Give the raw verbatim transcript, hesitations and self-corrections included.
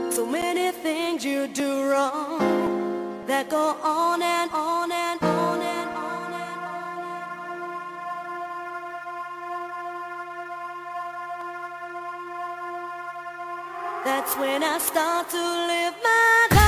So many things you do wrong that go on and on and on and on and on. That's when I start to live my life.